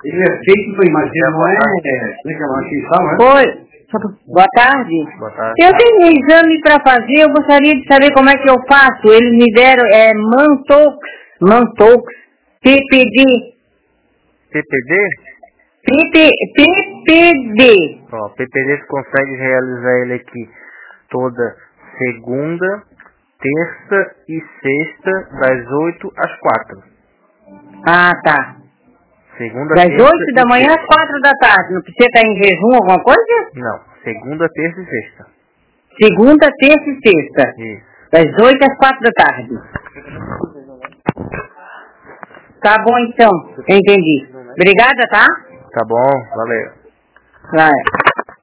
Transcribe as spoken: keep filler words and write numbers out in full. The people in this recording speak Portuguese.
Ele é feito, mas ele não é... Como é que é uma inscrição, né? Oi. Boa tarde. Boa tarde. Eu tenho um exame para fazer, eu gostaria de saber como é que eu faço. Eles me deram é, Mantox, Mantox, P P D. P P D? P P D. Ó, P P D você consegue realizar ele aqui toda segunda, terça e sexta, das oito às quatro. Ah, tá. Segunda, Das terça oito da e manhã às sexta. quatro da tarde. Não precisa estar em jejum, alguma coisa? Não, segunda, terça e sexta. Segunda, terça e sexta. Isso. Das oito às quatro da tarde. Tá bom então, entendi. Obrigada, tá? Tá bom, valeu. Vai.